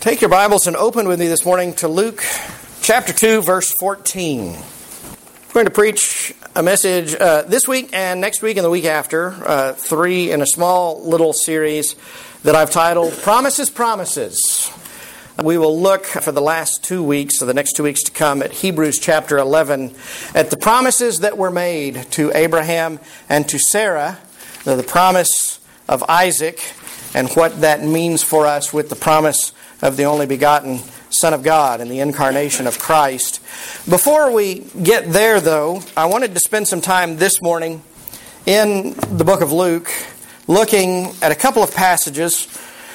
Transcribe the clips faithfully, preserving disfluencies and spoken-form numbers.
Take your Bibles and open with me this morning to Luke chapter two, verse fourteen. We're going to preach a message uh, this week and next week and the week after, uh, three in a small little series that I've titled Promises, Promises. We will look for the last two weeks, or the next two weeks to come, at Hebrews chapter eleven, at the promises that were made to Abraham and to Sarah, the promise of Isaac, and what that means for us with the promise of the only begotten Son of God and the incarnation of Christ. Before we get there, though, I wanted to spend some time this morning in the book of Luke looking at a couple of passages.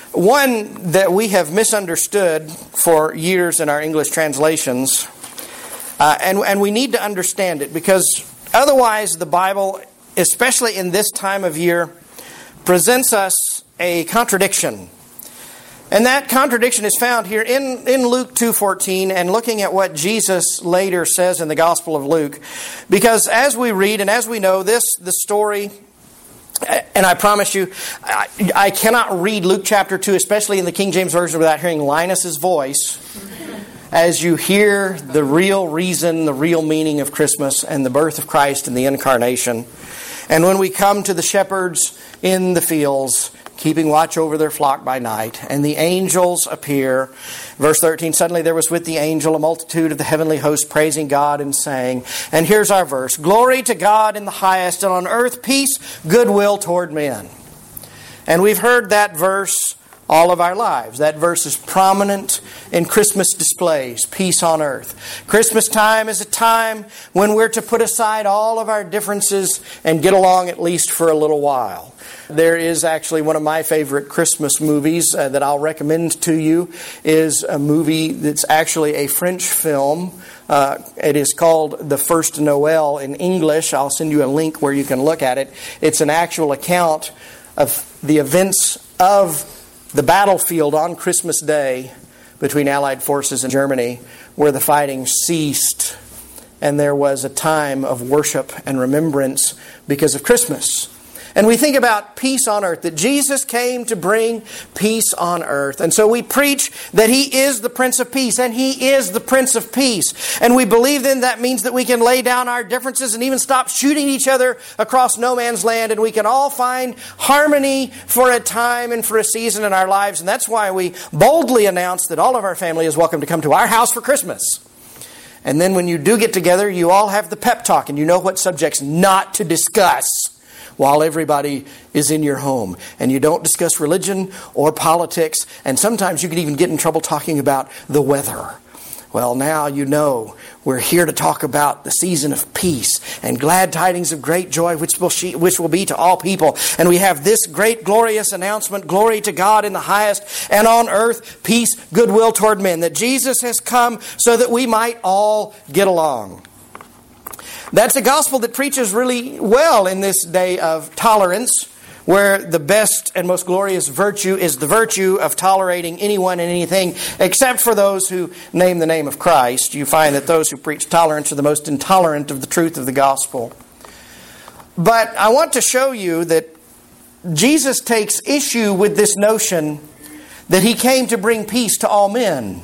One that we have misunderstood for years in our English translations, uh, and, and we need to understand it, because otherwise the Bible, especially in this time of year, presents us a contradiction. And that contradiction is found here in, in Luke two fourteen, and looking at what Jesus later says in the Gospel of Luke. Because as we read and as we know, this the story, and I promise you, I, I cannot read Luke chapter two, especially in the King James Version, without hearing Linus's voice, as you hear the real reason, the real meaning of Christmas and the birth of Christ and the incarnation. And when we come to the shepherds in the fields, keeping watch over their flock by night, and the angels appear. Verse thirteen, suddenly there was with the angel a multitude of the heavenly host praising God and saying, and here's our verse, glory to God in the highest, and on earth peace, goodwill toward men. And we've heard that verse all of our lives. That verse is prominent in Christmas displays, peace on earth. Christmas time is a time when we're to put aside all of our differences and get along at least for a little while. There is actually one of my favorite Christmas movies uh, that I'll recommend to you, is a movie that's actually a French film. Uh, it is called The First Noel in English. I'll send you a link where you can look at it. It's an actual account of the events of the battlefield on Christmas Day between Allied forces in Germany, where the fighting ceased, and there was a time of worship and remembrance because of Christmas. And we think about peace on earth, that Jesus came to bring peace on earth. And so we preach that He is the Prince of Peace, and He is the Prince of Peace. And we believe then that means that we can lay down our differences and even stop shooting each other across no man's land, and we can all find harmony for a time and for a season in our lives. And that's why we boldly announce that all of our family is welcome to come to our house for Christmas. And then when you do get together, you all have the pep talk, and you know what subjects not to discuss while everybody is in your home. And you don't discuss religion or politics, and sometimes you can even get in trouble talking about the weather. Well, now you know we're here to talk about the season of peace and glad tidings of great joy, which will, she, which will be to all people. And we have this great glorious announcement, glory to God in the highest, and on earth peace, goodwill toward men, that Jesus has come so that we might all get along. That's a gospel that preaches really well in this day of tolerance, where the best and most glorious virtue is the virtue of tolerating anyone and anything except for those who name the name of Christ. You find that those who preach tolerance are the most intolerant of the truth of the gospel. But I want to show you that Jesus takes issue with this notion that He came to bring peace to all men.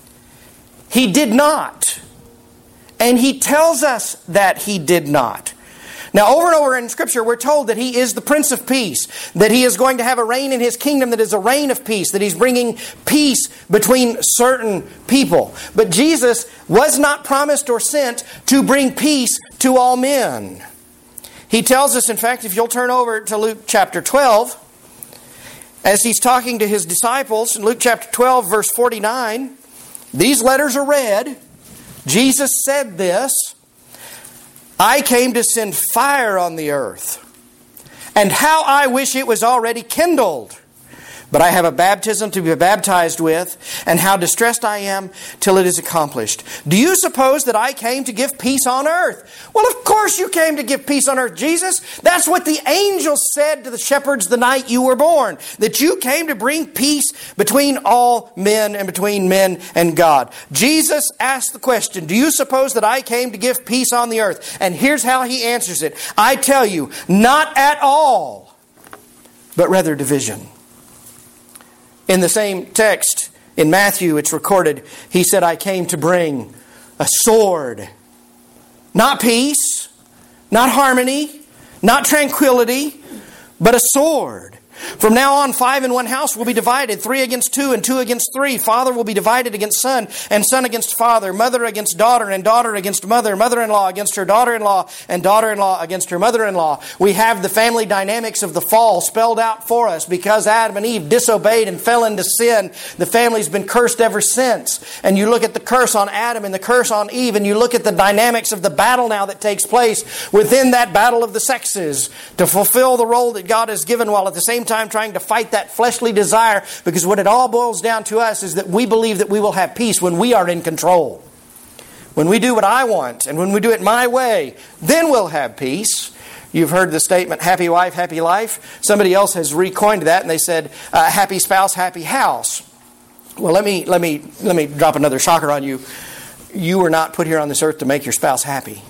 He did not. And He tells us that He did not. Now, over and over in Scripture, we're told that He is the Prince of Peace, that He is going to have a reign in His kingdom that is a reign of peace, that He's bringing peace between certain people. But Jesus was not promised or sent to bring peace to all men. He tells us, in fact, if you'll turn over to Luke chapter twelve, as He's talking to His disciples, in Luke chapter twelve, verse forty-nine, these letters are read. Jesus said this, I came to send fire on the earth, and how I wish it was already kindled. But I have a baptism to be baptized with, and how distressed I am till it is accomplished. Do you suppose that I came to give peace on earth? Well, of course you came to give peace on earth, Jesus. That's what the angels said to the shepherds the night you were born. That you came to bring peace between all men and between men and God. Jesus asked the question, do you suppose that I came to give peace on the earth? And here's how He answers it. I tell you, not at all, but rather division. In the same text, In Matthew, it's recorded, He said, I came to bring a sword. Not peace, not harmony, not tranquility, but a sword. From now on, five in one house will be divided, three against two and two against three. Father will be divided against son, and son against father, mother against daughter, and daughter against mother, mother-in-law against her daughter-in-law, and daughter-in-law against her mother-in-law. We have the family dynamics of the fall spelled out for us. Because Adam and Eve disobeyed and fell into sin, the family's been cursed ever since. And you look at the curse on Adam and the curse on Eve, and you look at the dynamics of the battle now that takes place within that battle of the sexes to fulfill the role that God has given, while at the same time trying to fight that fleshly desire, because what it all boils down to us is that we believe that we will have peace when we are in control. When we do what I want and when we do it my way, then we'll have peace. You've heard the statement, happy wife, happy life. Somebody else has recoined that and they said, uh, happy spouse, happy house. Well, let me, let me, let me drop another shocker on you. You were not put here on this earth to make your spouse happy.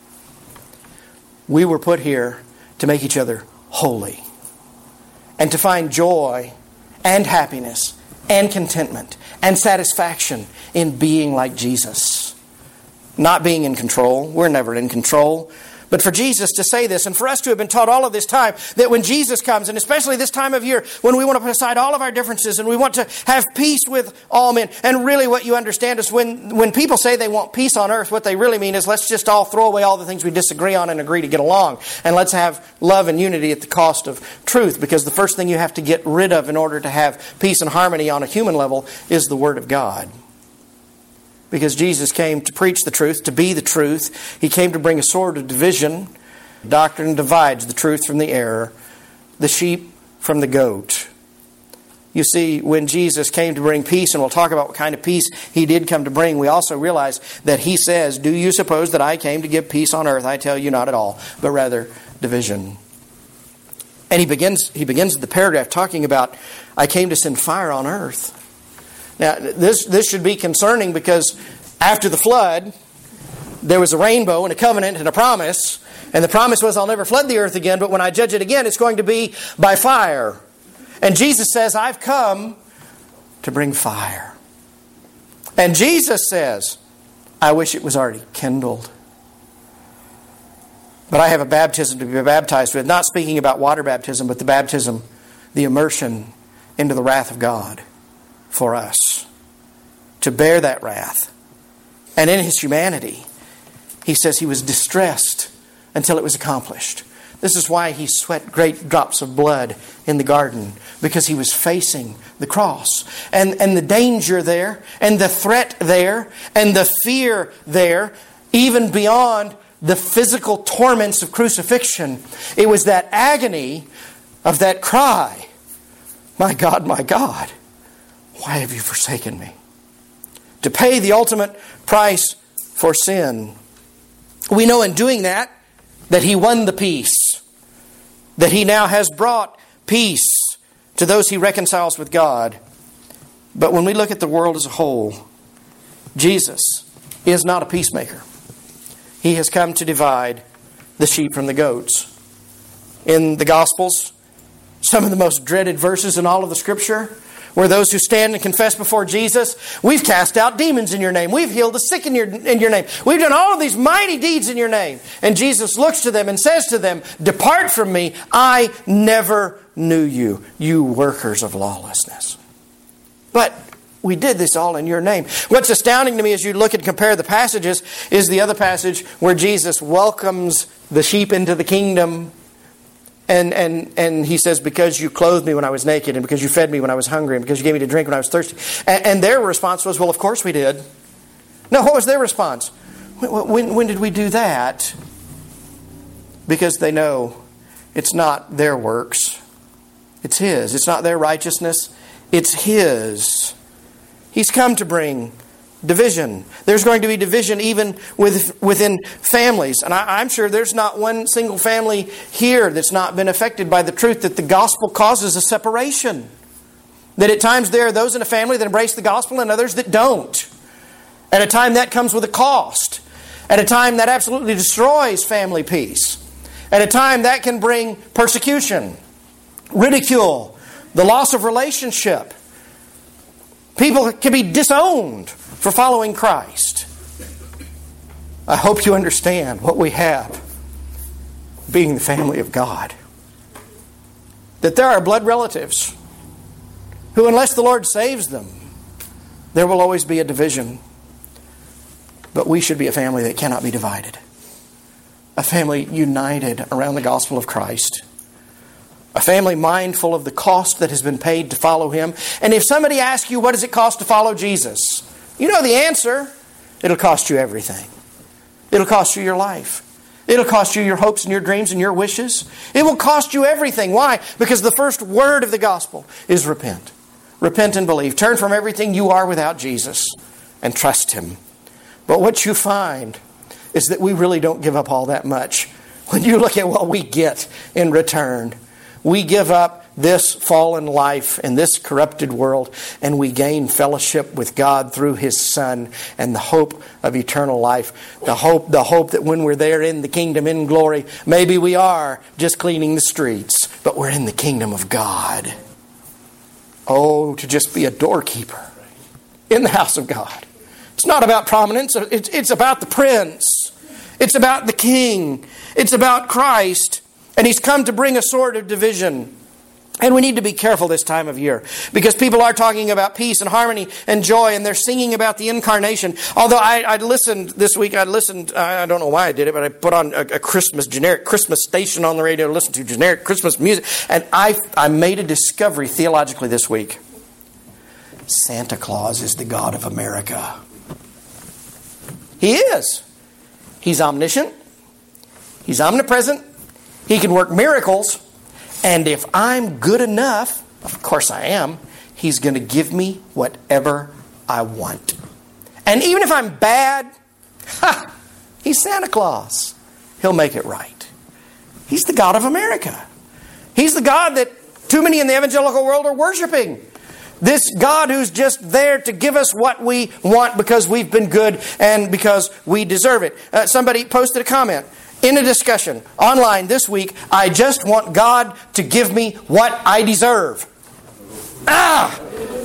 We were put here to make each other holy. And to find joy and happiness and contentment and satisfaction in being like Jesus. Not being in control. We're never in control. But for Jesus to say this, and for us to have been taught all of this time, that when Jesus comes, and especially this time of year, when we want to put aside all of our differences and we want to have peace with all men, and really what you understand is when, when people say they want peace on earth, what they really mean is let's just all throw away all the things we disagree on and agree to get along. And let's have love and unity at the cost of truth, because the first thing you have to get rid of in order to have peace and harmony on a human level is the Word of God. Because Jesus came to preach the truth, to be the truth. He came to bring a sword of division. Doctrine divides the truth from the error, the sheep from the goat. You see, when Jesus came to bring peace, and we'll talk about what kind of peace He did come to bring, we also realize that He says, do you suppose that I came to give peace on earth? I tell you, not at all, but rather division. And He begins, he begins the paragraph talking about, I came to send fire on earth. Now, this, this should be concerning, because after the flood, there was a rainbow and a covenant and a promise. And the promise was, I'll never flood the earth again, but when I judge it again, it's going to be by fire. And Jesus says, I've come to bring fire. And Jesus says, I wish it was already kindled. But I have a baptism to be baptized with. Not speaking about water baptism, but the baptism, the immersion into the wrath of God for us, to bear that wrath. And in His humanity, He says He was distressed until it was accomplished. This is why He sweat great drops of blood in the garden, because He was facing the cross. And, and the danger there, and the threat there, and the fear there, even beyond the physical torments of crucifixion, it was that agony of that cry, my God, my God, why have you forsaken me? To pay the ultimate price for sin. We know in doing that, that He won the peace. That He now has brought peace to those He reconciles with God. But when we look at the world as a whole, Jesus is not a peacemaker. He has come to divide the sheep from the goats. In the Gospels, some of the most dreaded verses in all of the Scripture were those who stand and confess before Jesus, we've cast out demons in your name. We've healed the sick in your, in your name. We've done all of these mighty deeds in your name. And Jesus looks to them and says to them, depart from me, I never knew you, you workers of lawlessness. But we did this all in your name. What's astounding to me as you look and compare the passages is the other passage where Jesus welcomes the sheep into the kingdom. And, and, and He says, because you clothed me when I was naked, and because you fed me when I was hungry, and because you gave me to drink when I was thirsty. And, and their response was, well, of course we did. No, what was their response? When, when, when did we do that? Because they know it's not their works. It's His. It's not their righteousness. It's His. He's come to bring division. There's going to be division even with, within families. And I, I'm sure there's not one single family here that's not been affected by the truth that the gospel causes a separation. That at times there are those in a family that embrace the gospel and others that don't. At a time that comes with a cost. At a time that absolutely destroys family peace. At a time that can bring persecution, ridicule, the loss of relationship. People can be disowned for following Christ. I hope you understand what we have being the family of God. That there are blood relatives who, unless the Lord saves them, there will always be a division. But we should be a family that cannot be divided. A family united around the gospel of Christ. A family mindful of the cost that has been paid to follow Him. And if somebody asks you, what does it cost to follow Jesus? You know the answer. It'll cost you everything. It'll cost you your life. It'll cost you your hopes and your dreams and your wishes. It will cost you everything. Why? Because the first word of the gospel is repent. Repent and believe. Turn from everything you are without Jesus and trust Him. But what you find is that we really don't give up all that much. When you look at what we get in return, we give up this fallen life in this corrupted world, and we gain fellowship with God through His Son and the hope of eternal life. The hope, the hope that when we're there in the kingdom in glory, maybe we are just cleaning the streets, but we're in the kingdom of God. Oh, to just be a doorkeeper in the house of God. It's not about prominence. It's, it's about the Prince. It's about the King. It's about Christ. And He's come to bring a sword of division. And we need to be careful this time of year, because people are talking about peace and harmony and joy, and they're singing about the incarnation. Although I, I listened this week, I listened, I don't know why I did it, but I put on a, a Christmas, generic Christmas station on the radio to listen to generic Christmas music. And I, I made a discovery theologically this week. Santa Claus is the God of America. He is. He's omniscient. He's omnipresent. He can work miracles. And if I'm good enough, of course I am, He's going to give me whatever I want. And even if I'm bad, ha, He's Santa Claus. He'll make it right. He's the God of America. He's the God that too many in the evangelical world are worshiping. This God who's just there to give us what we want because we've been good and because we deserve it. Uh, somebody posted a comment in a discussion online this week. I just want God to give me what I deserve. Ah!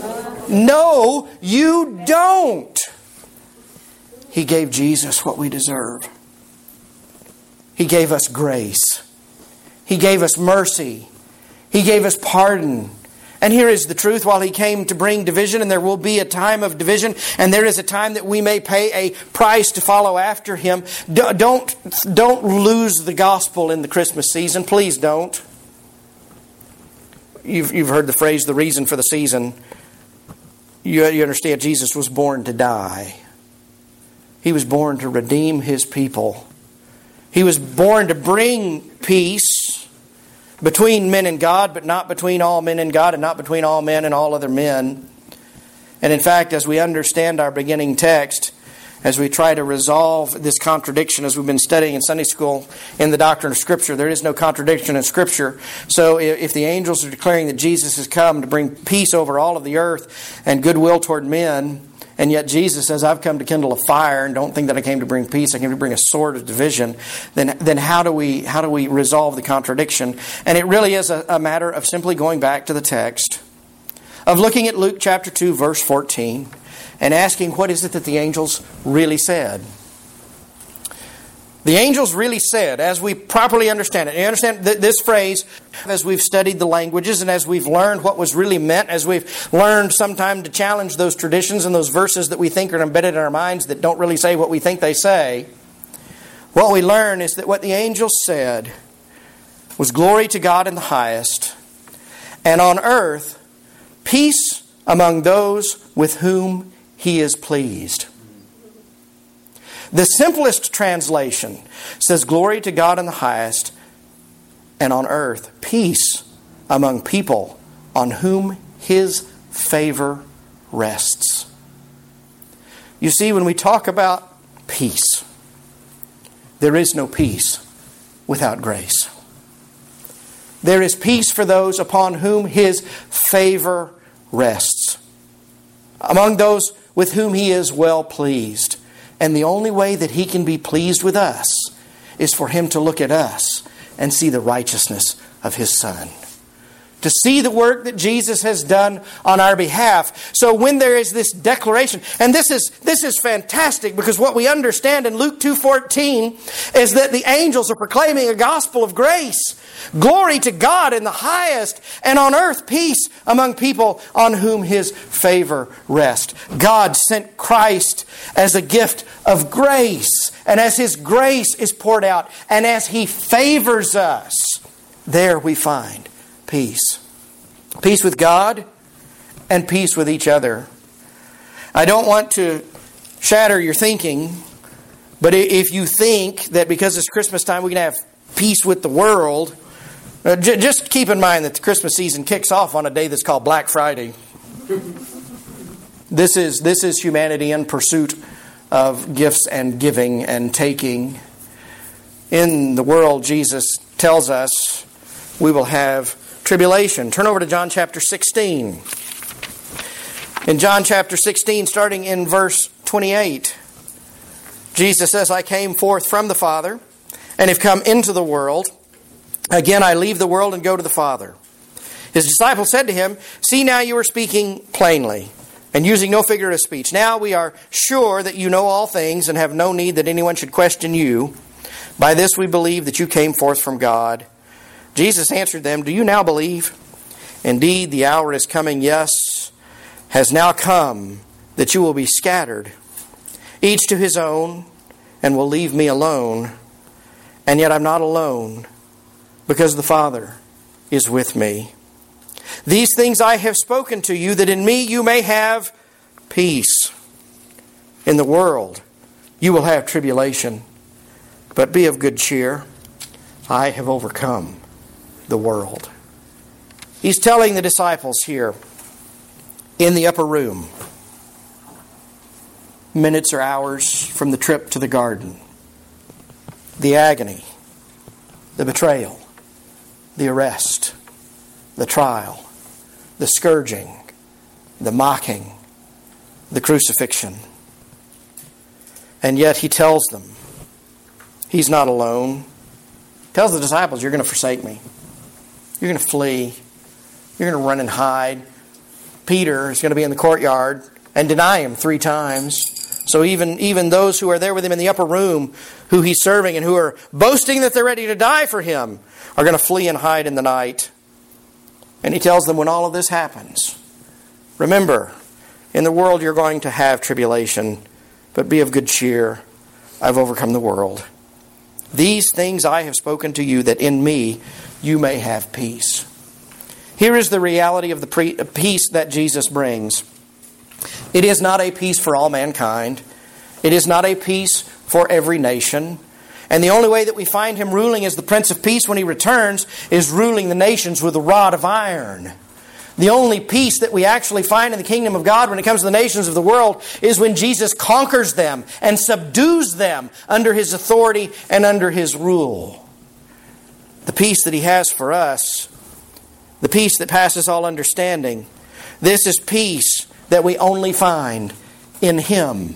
No, you don't. He gave Jesus what we deserve. He gave us grace. He gave us mercy. He gave us pardon. And here is the truth. While He came to bring division, and there will be a time of division, and there is a time that we may pay a price to follow after Him, don't, don't lose the gospel in the Christmas season. Please don't. You've, you've heard the phrase, the reason for the season. You, you understand Jesus was born to die. He was born to redeem His people. He was born to bring peace between men and God, but not between all men and God, and not between all men and all other men. And in fact, as we understand our beginning text, as we try to resolve this contradiction, as we've been studying in Sunday school in the doctrine of Scripture, there is no contradiction in Scripture. So if the angels are declaring that Jesus has come to bring peace over all of the earth and goodwill toward men, and yet Jesus says, I've come to kindle a fire, and don't think that I came to bring peace, I came to bring a sword of division, then then how do we how do we resolve the contradiction? And it really is a, a matter of simply going back to the text, of looking at Luke chapter two, verse fourteen, and asking, what is it that the angels really said? The angels really said, as we properly understand it. You understand th- this phrase, as we've studied the languages and as we've learned what was really meant, as we've learned sometime to challenge those traditions and those verses that we think are embedded in our minds that don't really say what we think they say, what we learn is that what the angels said was glory to God in the highest, and on earth, peace among those with whom He is pleased. The simplest translation says, glory to God in the highest, and on earth, peace among people on whom His favor rests. You see, when we talk about peace, there is no peace without grace. There is peace for those upon whom His favor rests, among those with whom He is well pleased. And the only way that He can be pleased with us is for Him to look at us and see the righteousness of His Son. to see the work that Jesus has done on our behalf. So when there is this declaration, and this is this is fantastic, because what we understand in Luke two fourteen is that the angels are proclaiming a gospel of grace. Glory to God in the highest, and on earth peace among people on whom His favor rests. God sent Christ as a gift of grace, and as His grace is poured out, and as He favors us, there we find peace. Peace with God and peace with each other. I don't want to shatter your thinking, but if you think that because it's Christmas time we can have peace with the world, uh, j- just keep in mind that the Christmas season kicks off on a day that's called Black Friday. This is this is humanity in pursuit of gifts and giving and taking. In the world, Jesus tells us we will have tribulation. Turn over to John chapter sixteen. In John chapter sixteen, starting in verse twenty-eight, Jesus says, I came forth from the Father, and have come into the world. Again, I leave the world and go to the Father. His disciples said to him, See, now you are speaking plainly, and using no figure of speech. Now we are sure that you know all things, and have no need that anyone should question you. By this we believe that you came forth from God. Jesus answered them, Do you now believe? Indeed, the hour is coming, yes, has now come, that you will be scattered, each to his own, and will leave me alone. And yet I'm not alone, because the Father is with me. These things I have spoken to you, that in me you may have peace. In the world you will have tribulation, but be of good cheer. I have overcome the world. He's telling the disciples here in the upper room, minutes or hours from the trip to the garden, the agony, the betrayal, the arrest, the trial, the scourging, the mocking, the crucifixion. And yet he tells them he's not alone. He tells the disciples, you're going to forsake me. You're going to flee. You're going to run and hide. Peter is going to be in the courtyard and deny him three times. So even, even those who are there with him in the upper room, who he's serving and who are boasting that they're ready to die for him, are going to flee and hide in the night. And he tells them when all of this happens, remember, in the world you're going to have tribulation, but be of good cheer. I've overcome the world. These things I have spoken to you, that in me you may have peace. Here is the reality of the pre- peace that Jesus brings. It is not a peace for all mankind. It is not a peace for every nation. And the only way that we find him ruling as the Prince of Peace when he returns is ruling the nations with a rod of iron. The only peace that we actually find in the kingdom of God when it comes to the nations of the world is when Jesus conquers them and subdues them under his authority and under his rule. The peace that he has for us, the peace that passes all understanding, this is peace that we only find in him.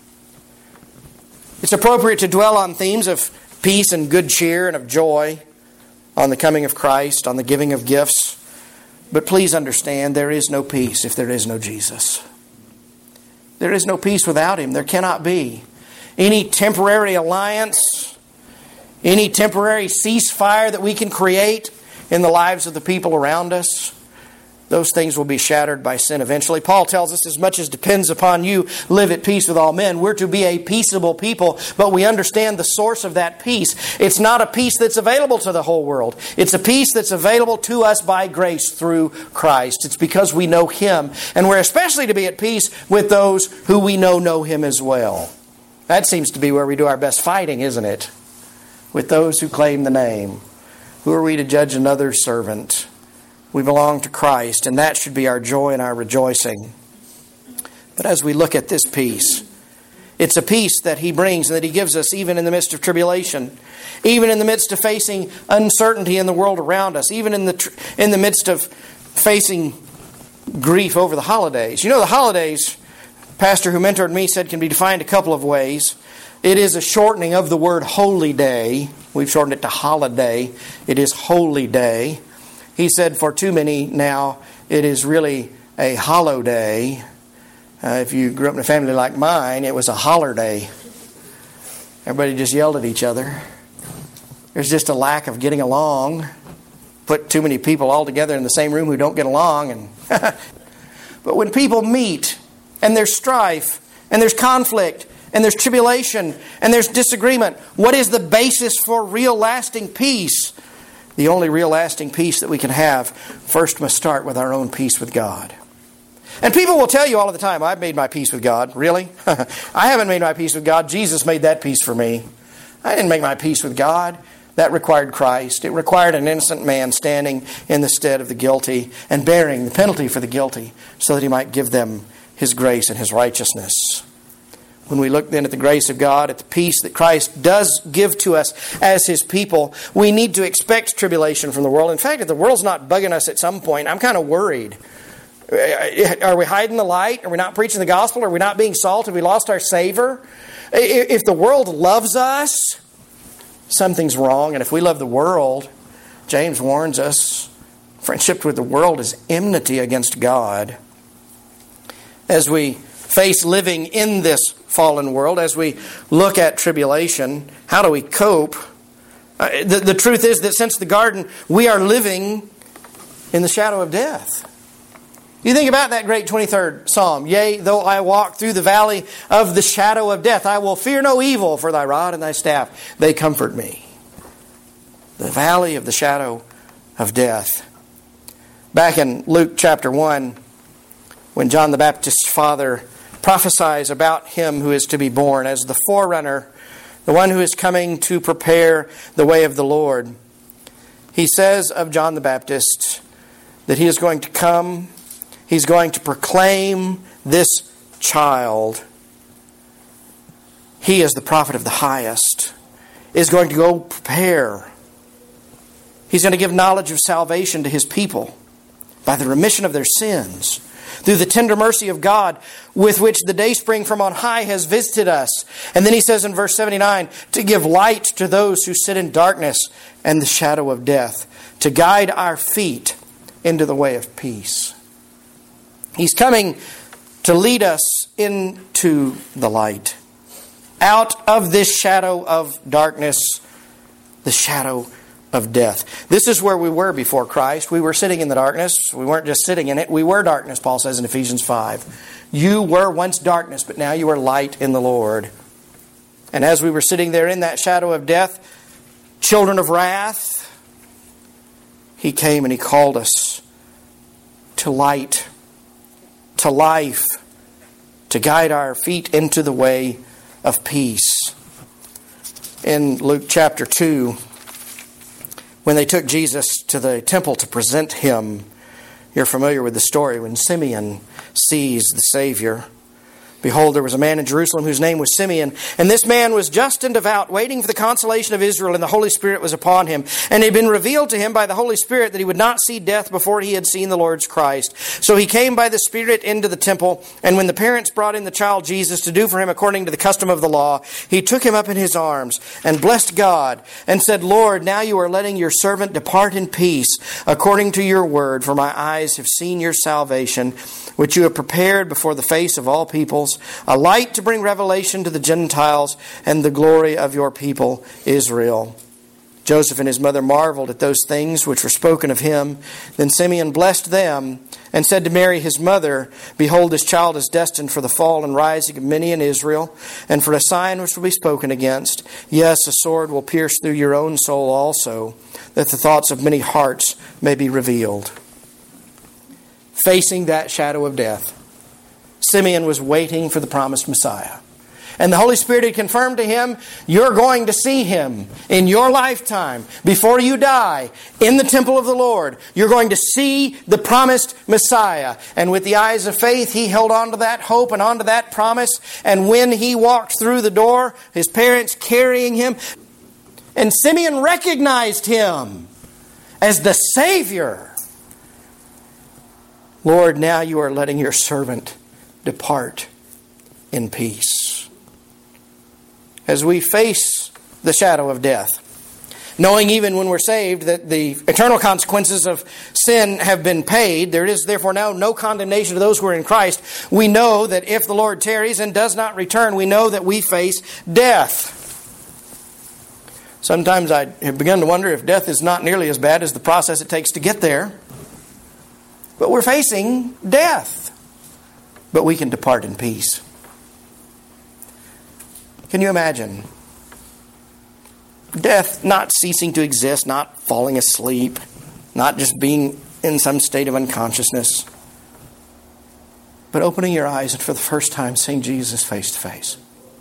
It's appropriate to dwell on themes of peace and good cheer and of joy, on the coming of Christ, on the giving of gifts. But please understand, there is no peace if there is no Jesus. There is no peace without him. There cannot be. Any temporary alliance, any temporary ceasefire that we can create in the lives of the people around us, those things will be shattered by sin eventually. Paul tells us, as much as depends upon you, live at peace with all men. We're to be a peaceable people, but we understand the source of that peace. It's not a peace that's available to the whole world. It's a peace that's available to us by grace through Christ. It's because we know him, and we're especially to be at peace with those who we know know him as well. That seems to be where we do our best fighting, isn't it? With those who claim the name. Who are we to judge another's servant? We belong to Christ, and that should be our joy and our rejoicing. But as we look at this peace, it's a peace that he brings and that he gives us even in the midst of tribulation, even in the midst of facing uncertainty in the world around us, even in the tr- in the midst of facing grief over the holidays. You know, the holidays, pastor who mentored me said, can be defined a couple of ways. It is a shortening of the word holy day. We've shortened it to holiday. It is holy day. He said, for too many now, it is really a hollow day. Uh, if you grew up in a family like mine, it was a holler day. Everybody just yelled at each other. There's just a lack of getting along. Put too many people all together in the same room who don't get along. And but when people meet, and there's strife, and there's conflict, and there's tribulation, and there's disagreement, what is the basis for real lasting peace? The only real lasting peace that we can have first must start with our own peace with God. And people will tell you all of the time, I've made my peace with God. Really? I haven't made my peace with God. Jesus made that peace for me. I didn't make my peace with God. That required Christ. It required an innocent man standing in the stead of the guilty and bearing the penalty for the guilty so that He might give them His grace and His righteousness. When we look then at the grace of God, at the peace that Christ does give to us as His people, we need to expect tribulation from the world. In fact, if the world's not bugging us at some point, I'm kind of worried. Are we hiding the light? Are we not preaching the gospel? Are we not being salt? Have we lost our savor? If the world loves us, something's wrong. And if we love the world, James warns us, friendship with the world is enmity against God. As we face living in this fallen world, as we look at tribulation, how do we cope? Uh, the, the truth is that since the garden, we are living in the shadow of death. You think about that great twenty-third Psalm. Yea, though I walk through the valley of the shadow of death, I will fear no evil, for thy rod and thy staff, they comfort me. The valley of the shadow of death. Back in Luke chapter one, when John the Baptist's father prophesies about him who is to be born as the forerunner, the one who is coming to prepare the way of the Lord, he says of John the Baptist that he is going to come, he's going to proclaim this child. He is the prophet of the highest, is going to go prepare. He's going to give knowledge of salvation to His people by the remission of their sins, through the tender mercy of God with which the dayspring from on high has visited us. And then he says in verse seventy-nine, to give light to those who sit in darkness and the shadow of death, to guide our feet into the way of peace. He's coming to lead us into the light, out of this shadow of darkness, the shadow of death. This is where we were before Christ. We were sitting in the darkness. We weren't just sitting in it. We were darkness, Paul says in Ephesians five. You were once darkness, but now you are light in the Lord. And as we were sitting there in that shadow of death, children of wrath, He came and He called us to light, to life, to guide our feet into the way of peace. In Luke chapter two, when they took Jesus to the temple to present Him, you're familiar with the story when Simeon sees the Savior. Behold, there was a man in Jerusalem whose name was Simeon, and this man was just and devout, waiting for the consolation of Israel, and the Holy Spirit was upon him. And it had been revealed to him by the Holy Spirit that he would not see death before he had seen the Lord's Christ. So he came by the Spirit into the temple, and when the parents brought in the child Jesus to do for him according to the custom of the law, he took him up in his arms and blessed God and said, Lord, now you are letting your servant depart in peace according to your word, for my eyes have seen your salvation, which you have prepared before the face of all peoples, a light to bring revelation to the Gentiles and the glory of your people Israel. Joseph and his mother marveled at those things which were spoken of him. Then Simeon blessed them and said to Mary his mother, Behold, this child is destined for the fall and rising of many in Israel, and for a sign which will be spoken against. Yes, a sword will pierce through your own soul also, that the thoughts of many hearts may be revealed. Facing that shadow of death, Simeon was waiting for the promised Messiah. And the Holy Spirit had confirmed to him, you're going to see Him in your lifetime, before you die, in the temple of the Lord. You're going to see the promised Messiah. And with the eyes of faith, he held on to that hope and on to that promise. And when he walked through the door, his parents carrying him, and Simeon recognized him as the Savior. Lord, now you are letting your servant depart in peace. As we face the shadow of death, Knowing even when we're saved that the eternal consequences of sin have been paid, there is therefore now no condemnation to those who are in Christ. We know that if the Lord tarries and does not return, we know that we face death. Sometimes I have begun to wonder if death is not nearly as bad as the process it takes to get there. But we're facing death. But we can depart in peace. Can you imagine? Death not ceasing to exist, not falling asleep, not just being in some state of unconsciousness, but opening your eyes and for the first time seeing Jesus face to face.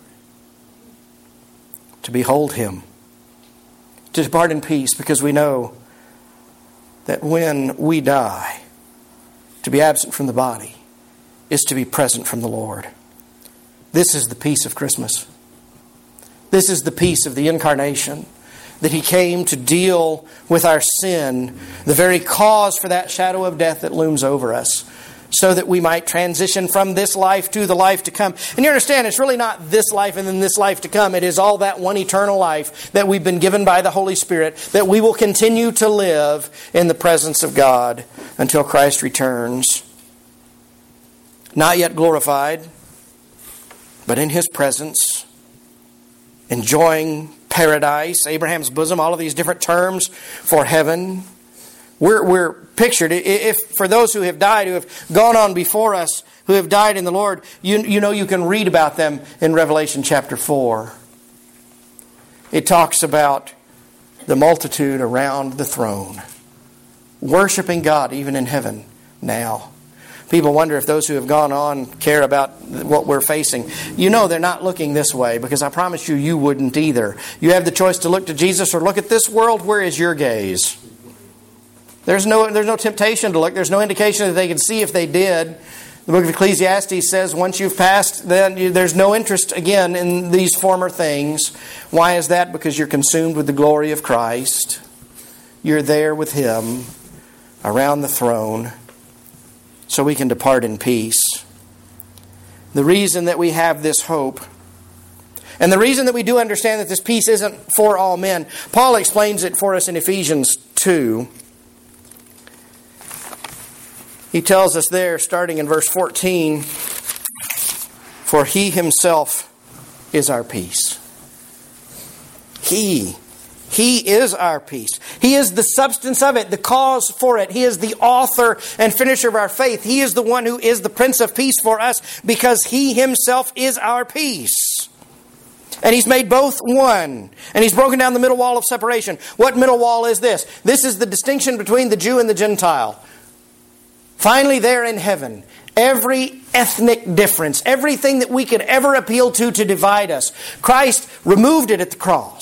To behold Him. To depart in peace because we know that when we die, to be absent from the body is to be present from the Lord. This is the peace of Christmas. This is the peace of the incarnation, that He came to deal with our sin, the very cause for that shadow of death that looms over us, so that we might transition from this life to the life to come. And you understand, it's really not this life and then this life to come. It is all that one eternal life that we've been given by the Holy Spirit, that we will continue to live in the presence of God until Christ returns. Not yet glorified, but in His presence, enjoying paradise, Abraham's bosom, all of these different terms for heaven. We're, we're pictured, if for those who have died, who have gone on before us, who have died in the Lord, you, you know you can read about them in Revelation chapter four. It talks about the multitude around the throne, worshiping God even in heaven now. People wonder if those who have gone on care about what we're facing. You know they're not looking this way, because I promise you, you wouldn't either. You have the choice to look to Jesus or look at this world. Where is your gaze? There's no, there's no temptation to look. There's no indication that they can see if they did. The book of Ecclesiastes says once you've passed, then you, there's no interest again in these former things. Why is that? Because you're consumed with the glory of Christ. You're there with Him around the throne, so we can depart in peace. The reason that we have this hope, and the reason that we do understand that this peace isn't for all men, Paul explains it for us in Ephesians two. He tells us there, starting in verse fourteen, for He Himself is our peace. He He is our peace. He is the substance of it, the cause for it. He is the author and finisher of our faith. He is the one who is the Prince of Peace for us, because He Himself is our peace. And He's made both one. And He's broken down the middle wall of separation. What middle wall is this? This is the distinction between the Jew and the Gentile. Finally, there in heaven, every ethnic difference, everything that we could ever appeal to to divide us, Christ removed it at the cross.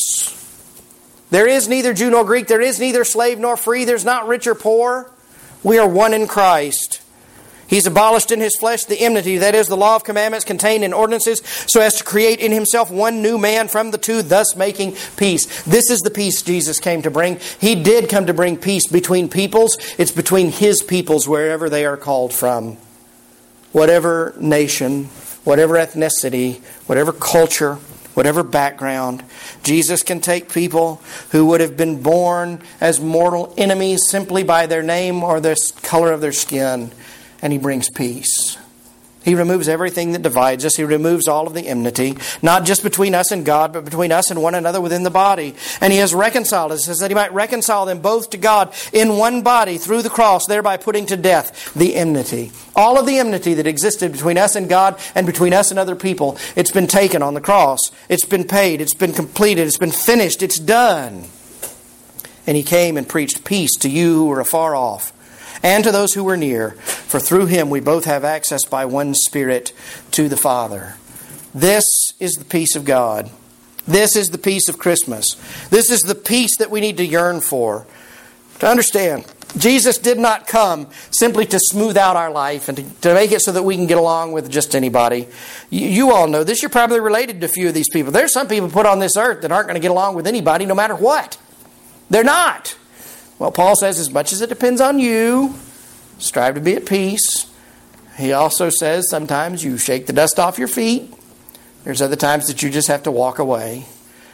There is neither Jew nor Greek. There is neither slave nor free. There's not rich or poor. We are one in Christ. He's abolished in His flesh the enmity, that is, the law of commandments contained in ordinances, so as to create in Himself one new man from the two, thus making peace. This is the peace Jesus came to bring. He did come to bring peace between peoples. It's between His peoples wherever they are called from. Whatever nation, whatever ethnicity, whatever culture, whatever background, Jesus can take people who would have been born as mortal enemies simply by their name or the color of their skin, and He brings peace. He removes everything that divides us. He removes all of the enmity, not just between us and God, but between us and one another within the body. And He has reconciled us, so that He might reconcile them both to God in one body through the cross, thereby putting to death the enmity. All of the enmity that existed between us and God and between us and other people, it's been taken on the cross. It's been paid. It's been completed. It's been finished. It's done. And He came and preached peace to you who were afar off, and to those who were near. For through Him we both have access by one Spirit to the Father. This is the peace of God. This is the peace of Christmas. This is the peace that we need to yearn for. To understand, Jesus did not come simply to smooth out our life and to, to make it so that we can get along with just anybody. You, you all know this. You're probably related to a few of these people. There's some people put on this earth that aren't going to get along with anybody no matter what. They're not. Well, Paul says, as much as it depends on you, strive to be at peace. He also says sometimes you shake the dust off your feet. There's other times that you just have to walk away.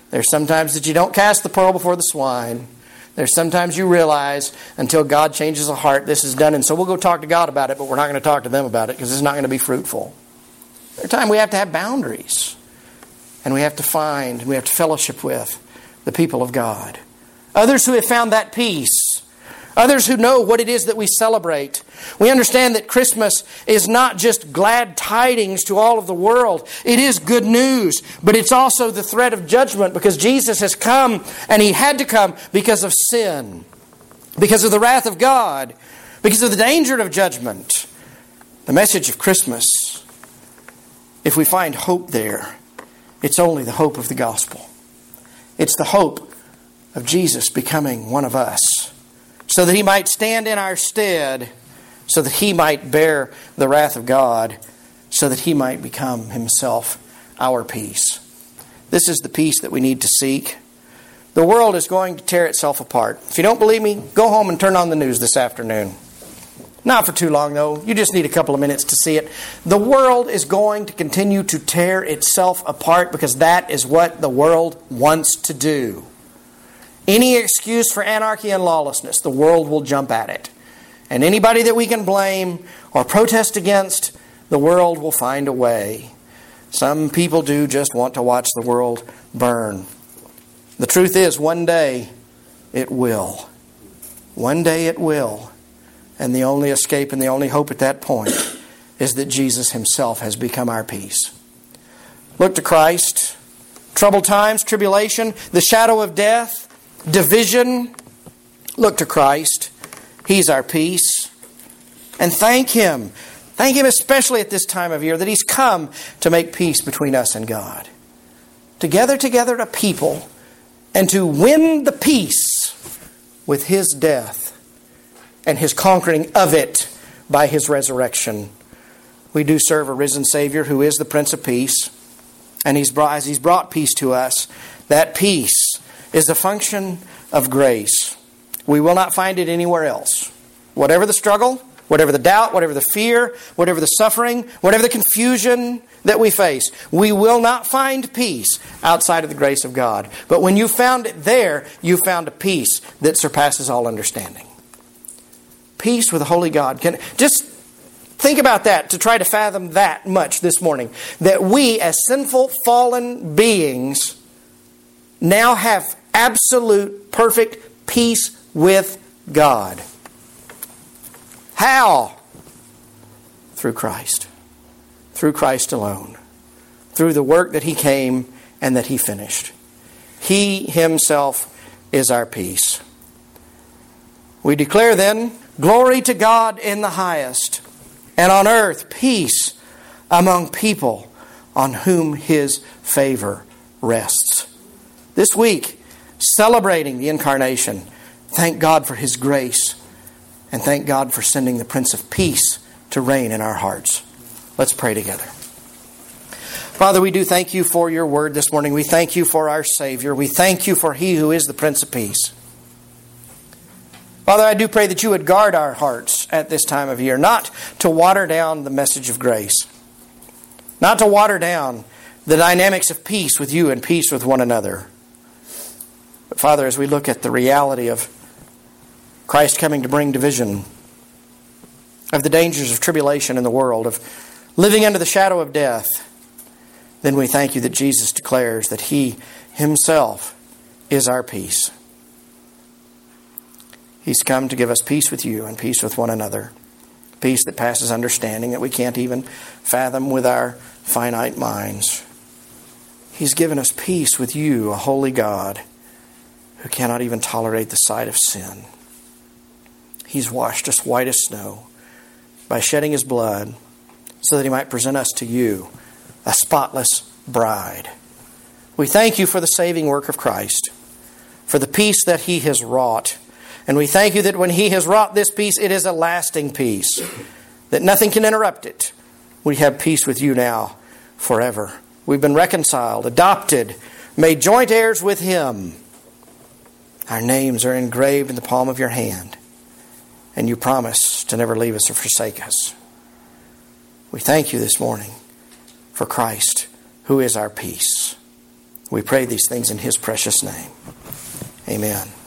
There's sometimes that you don't cast the pearl before the swine. There's sometimes you realize until God changes a heart, this is done. And so we'll go talk to God about it, but we're not going to talk to them about it because it's not going to be fruitful. There's time we have to have boundaries. And we have to find, we have to fellowship with the people of God. Others who have found that peace. Others who know what it is that we celebrate. We understand that Christmas is not just glad tidings to all of the world. It is good news, but it's also the threat of judgment because Jesus has come and He had to come because of sin, because of the wrath of God, because of the danger of judgment. The message of Christmas, if we find hope there, it's only the hope of the gospel. It's the hope of Jesus becoming one of us, so that He might stand in our stead, so that He might bear the wrath of God, so that He might become Himself our peace. This is the peace that we need to seek. The world is going to tear itself apart. If you don't believe me, go home and turn on the news this afternoon. Not for too long, though. You just need a couple of minutes to see it. The world is going to continue to tear itself apart because that is what the world wants to do. Any excuse for anarchy and lawlessness, the world will jump at it. And anybody that we can blame or protest against, the world will find a way. Some people do just want to watch the world burn. The truth is, one day it will. One day it will. And the only escape and the only hope at that point is that Jesus Himself has become our peace. Look to Christ. Troubled times, tribulation, the shadow of death, division. Look to Christ. He's our peace. And thank Him. Thank Him especially at this time of year that He's come to make peace between us and God. To gather together a people and to win the peace with His death and His conquering of it by His resurrection. We do serve a risen Savior who is the Prince of Peace. And He's brought, as He's brought peace to us, that peace is a function of grace. We will not find it anywhere else. Whatever the struggle, whatever the doubt, whatever the fear, whatever the suffering, whatever the confusion that we face, we will not find peace outside of the grace of God. But when you found it there, you found a peace that surpasses all understanding. Peace with a holy God. Can just think about that to try to fathom that much this morning. That we as sinful, fallen beings now have absolute, perfect peace with God. How? Through Christ. Through Christ alone. Through the work that He came and that He finished. He Himself is our peace. We declare then, glory to God in the highest, and on earth peace among people on whom His favor rests. This week, celebrating the Incarnation, thank God for His grace, and thank God for sending the Prince of Peace to reign in our hearts. Let's pray together. Father, we do thank You for Your word this morning. We thank You for our Savior. We thank You for He who is the Prince of Peace. Father, I do pray that You would guard our hearts at this time of year, not to water down the message of grace, not to water down the dynamics of peace with You and peace with one another. But Father, as we look at the reality of Christ coming to bring division, of the dangers of tribulation in the world, of living under the shadow of death, then we thank You that Jesus declares that He Himself is our peace. He's come to give us peace with You and peace with one another. Peace that passes understanding, that we can't even fathom with our finite minds. He's given us peace with You, a holy God, who cannot even tolerate the sight of sin. He's washed us white as snow by shedding His blood so that He might present us to You, a spotless bride. We thank You for the saving work of Christ, for the peace that He has wrought. And we thank You that when He has wrought this peace, it is a lasting peace, that nothing can interrupt it. We have peace with You now forever. We've been reconciled, adopted, made joint heirs with Him. Our names are engraved in the palm of Your hand. And You promise to never leave us or forsake us. We thank You this morning for Christ, who is our peace. We pray these things in His precious name. Amen.